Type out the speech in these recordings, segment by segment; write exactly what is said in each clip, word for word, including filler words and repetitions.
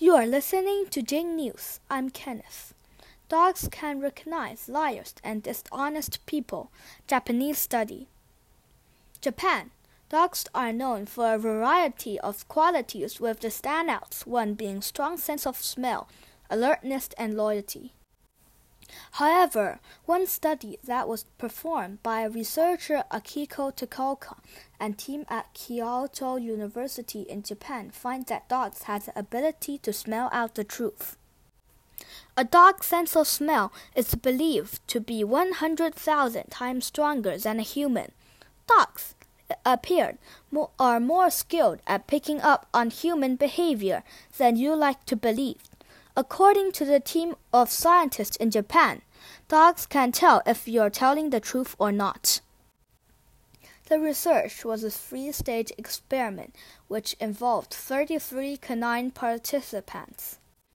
You are listening to Jing News. I'm Kenneth. Dogs can recognize liars and dishonest people. Japanese study. Japan. Dogs are known for a variety of qualities, with the standouts one being strong sense of smell, alertness, and loyalty. However, one study that was performed by researcher Akiko Takaoka and team at Kyoto University in Japan finds that dogs have the ability to smell out the truth. A dog's sense of smell is believed to be one hundred thousand times stronger than a human. Dogs, it appeared, mo- are more skilled at picking up on human behavior than you like to believe. According to the team of scientists in Japan, dogs can tell if you're telling the truth or not. The research was a three-stage experiment which involved thirty-three canine participants.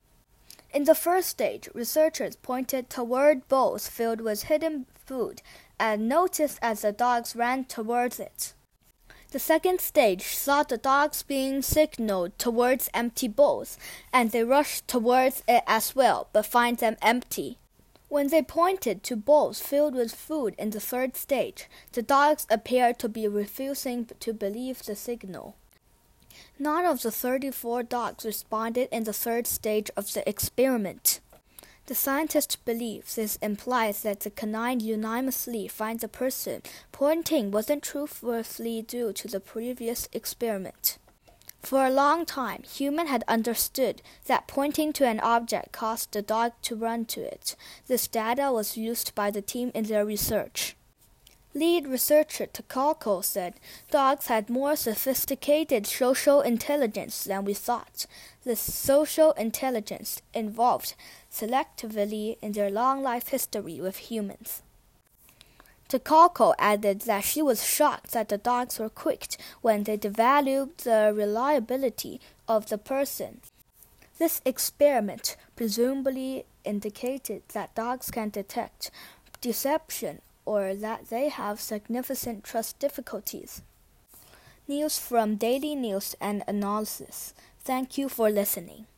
In the first stage, researchers pointed toward bowls filled with hidden food and noticed as the dogs ran towards it. The second stage saw the dogs being signaled towards empty bowls, and they rushed towards it as well, but find them empty. When they pointed to bowls filled with food in the third stage, the dogs appeared to be refusing to believe the signal. None of the thirty-four dogs responded in the third stage of the experiment. The scientist believes this implies that the canine unanimously finds the person pointing wasn't truthworthy due to the previous experiment. For a long time, humans had understood that pointing to an object caused the dog to run to it. This data was used by the team in their research. Lead researcher Takako said, dogs had more sophisticated social intelligence than we thought. This social intelligence involved selectively in their long life history with humans. Takako added that she was shocked that the dogs were quick when they devalued the reliability of the person. This experiment presumably indicated that dogs can detect deception or that they have significant trust difficulties. News from Daily News and Analysis. Thank you for listening.